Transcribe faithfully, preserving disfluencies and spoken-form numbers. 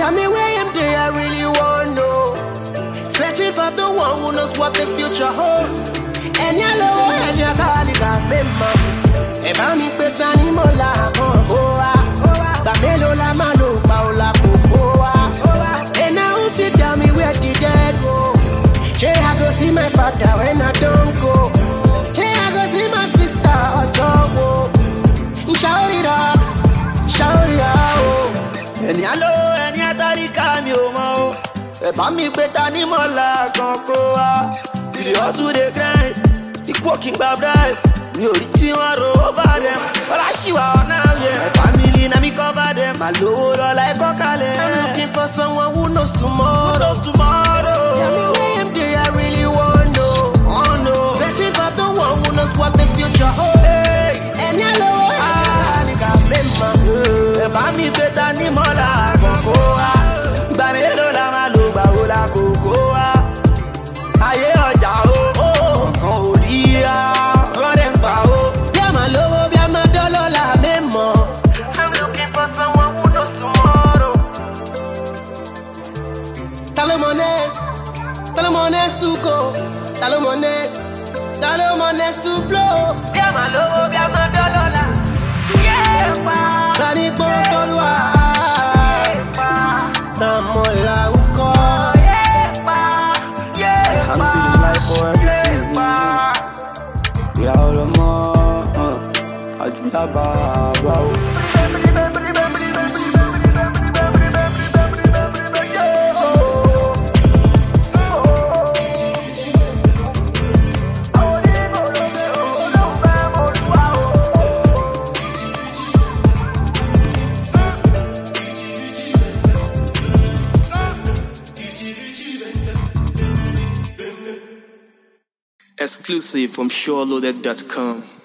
Tell me where I'm there, I really wanna know. Searching for the one who knows what the future holds. And yellow and your colleague got member. Eba mi peta ni mola kongoa. Bamelo la malo paola kokoa. And now you tell me where the dead go. Hey, I go see my father when I don't go. Hey, I go see my sister or Togo. Shout it up, shout it out. And yellow and yatari kamyo. Eba mi peta ni mola kongoa. You hustle the grind, you walking by drive. Me only one row over them. All I see are now, yeah. My family na me cover them. My load all like Kokale. I'm looking for someone who knows tomorrow. Who knows tomorrow? Tell me where I'm there, I really want to know. Oh no. Searching for the one who knows what the future holds. Hey, and yellow, ah, I got member. Eba mi peta ni mola kongoa. Bamelo la maluba ola kokoa. Aye oja o, oh, kan oria, run pa o. Be my lowo, be my dollar la memo. I'm looking for someone who knows tomorrow. Talomones, talomones to go, talomones, talomones to blow. Be my lowo, be my dollar la. Yeah, pa. Tani pokoluwa, tamola uko. I'm feeling like for everything. Yeah, all the more. I do not bow. Exclusive from sure loaded dot com.